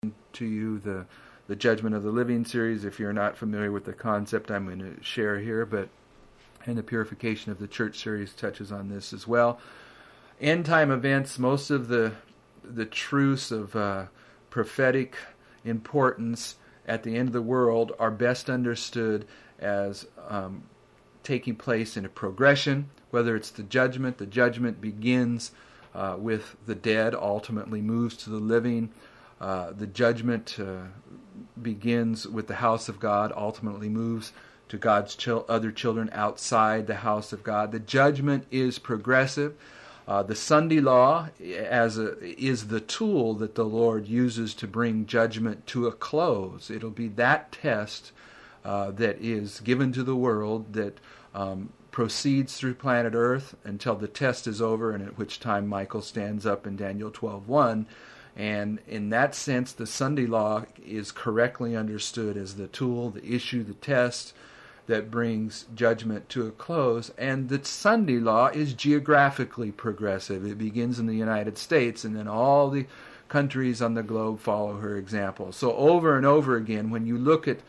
to you the Judgment of the Living series. If you're not familiar with the concept I'm going to share here, and the Purification of the Church series touches on this as well. End time events, most of the truths of prophetic importance at the end of the world are best understood as taking place in a progression. Whether it's the judgment begins with the dead, ultimately moves to the living. The judgment begins with the house of God, ultimately moves to God's other children outside the house of God. The judgment is progressive. The Sunday law is the tool that the Lord uses to bring judgment to a close. It'll be that test that is given to the world that proceeds through planet Earth until the test is over, and at which time Michael stands up in Daniel 12:1. And in that sense, the Sunday law is correctly understood as the tool, the issue, the test that brings judgment to a close. And the Sunday law is geographically progressive. It begins in the United States, and then all the countries on the globe follow her example. So over and over again, when you look at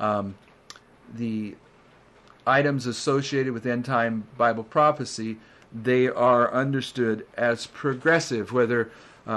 the items associated with end-time Bible prophecy, they are understood as progressive, whether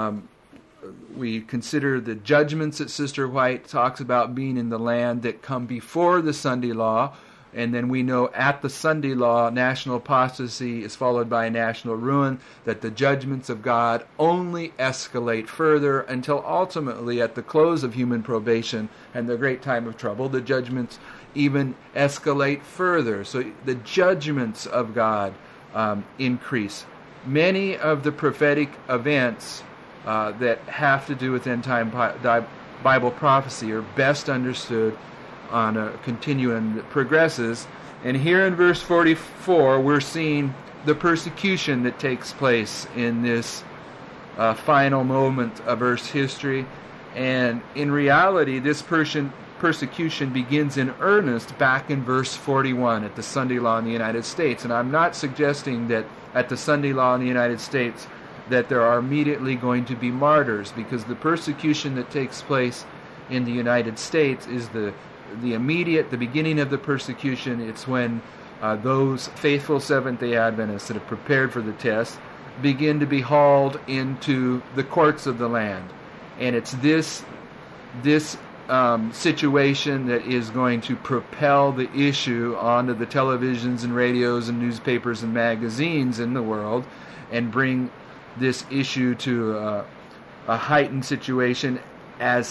we consider the judgments that Sister White talks about being in the land that come before the Sunday law, and then we know at the Sunday law, national apostasy is followed by national ruin, that the judgments of God only escalate further until ultimately at the close of human probation and the great time of trouble, the judgments even escalate further. So the judgments of God increase. Many of the prophetic events that have to do with end-time Bible prophecy are best understood on a continuum that progresses. And here in verse 44, we're seeing the persecution that takes place in this final moment of Earth's history. And in reality, this persecution begins in earnest back in verse 41 at the Sunday law in the United States. And I'm not suggesting that at the Sunday law in the United States that there are immediately going to be martyrs, because the persecution that takes place in the United States is the beginning of the persecution. It's when those faithful Seventh-day Adventists that have prepared for the test begin to be hauled into the courts of the land. And it's this situation that is going to propel the issue onto the televisions and radios and newspapers and magazines in the world and bring this issue to a heightened situation as